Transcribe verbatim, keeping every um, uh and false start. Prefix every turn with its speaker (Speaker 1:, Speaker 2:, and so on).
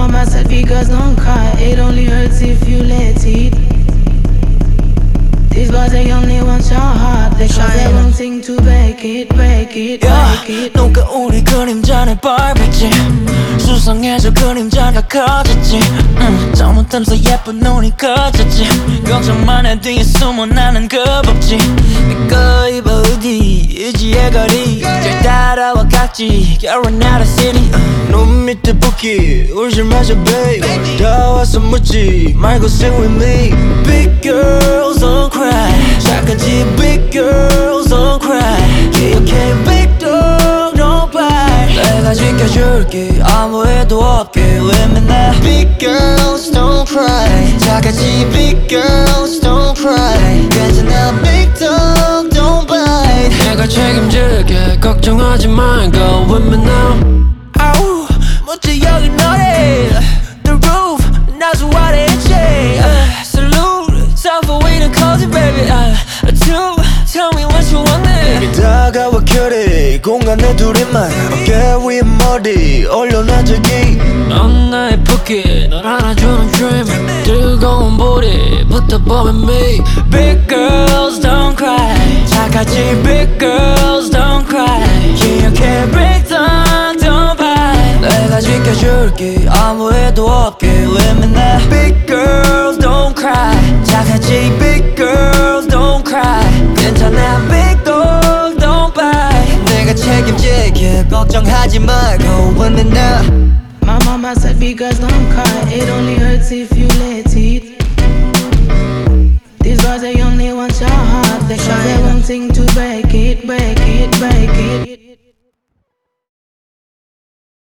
Speaker 1: mama said because don't cry, it only hurts if you let it. These boys they only want your heart because they won't think to break it, break it, break it.
Speaker 2: 누가 우리 그림자를 밟았지? 수상해져 그림자가 커졌지. 음, 잘못하면서 예쁜 눈이 커졌지. 걱정만 해 뒤에 숨어 나는 겁없지. 내꺼 입어 어디 의지의 거리 잘 따라와 각지 You're not a city.
Speaker 3: 눈 밑에 붓기 울지 마자 babe. 다 와서 묻지 말고 sing with me.
Speaker 2: Big girls don't cry. 착하지 big girls don't cry. 기억해 big dog don't bite. 내가 지켜줄게 아무 애도 없게 왜 맨날
Speaker 3: Big girls don't cry. 착하지 big girls don't cry. 괜찮아 big dog don't bite.
Speaker 4: 내가 책임질게 걱정하지 말고 with me now.
Speaker 2: 아우 멋져 여기 너네 The roof 나도 와랬지 uh, Salute time for we to close it baby uh, Two tell me what you want then
Speaker 3: 다가와 결이 공간에 둘이만 어깨 위에 머리 올려놔 저기.
Speaker 4: 넌 나의 붓기 널 안아주는 dream 뜨거운 불이 붙어보면 me.
Speaker 2: Big girls don't cry 착하지 big girls don't cry 기억해 big dog don't bite 내가 지켜줄게 아무 애도 없게 왜 맨날 Big girls don't cry 착하지 big girls don't cry 괜찮아 big dog don't bite
Speaker 3: 내가 책임질게 걱정하지 말고 with me now.
Speaker 1: My mama said because don't cry, it only hurts if you